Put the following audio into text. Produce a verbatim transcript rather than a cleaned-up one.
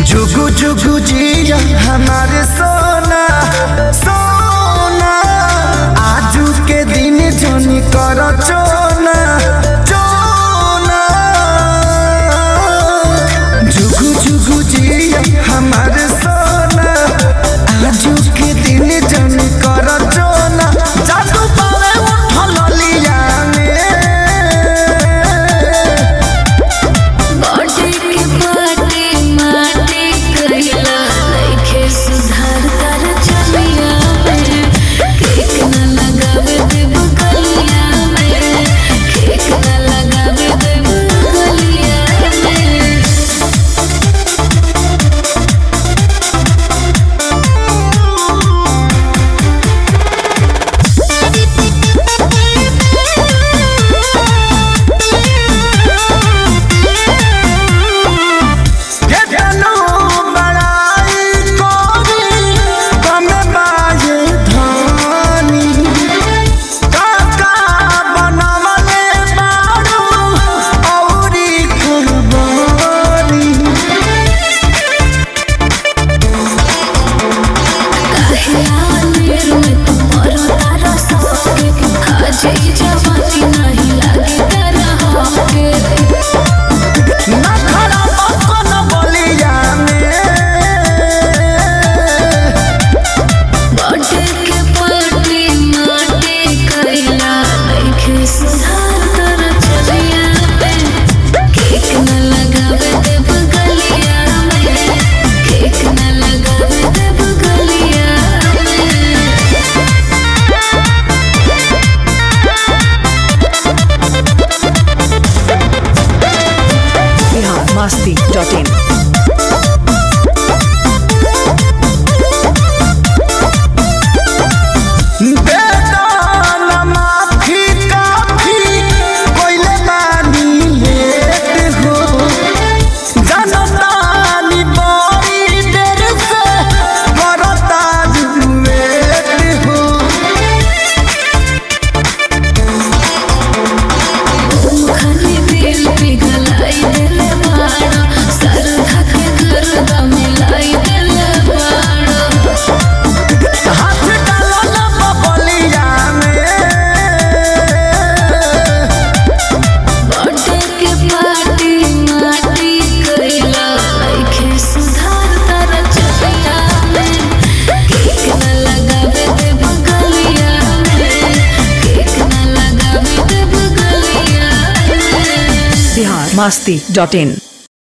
जुगु जुगु जिया हमारे सोना सोना, आजू के दिन जनी कर चोना चोना। जुगु जुगु जिया हमारे सोना, आजू के दिन जनी कर चोना। जादू पावे उठल लिया में बॉडी के पाटे माटे कइला लइखे सुधार कर चलिया में। केक न लगावे देब गलिया में, केक न लगावे देब गलिया में। masti dot in. masti dot in.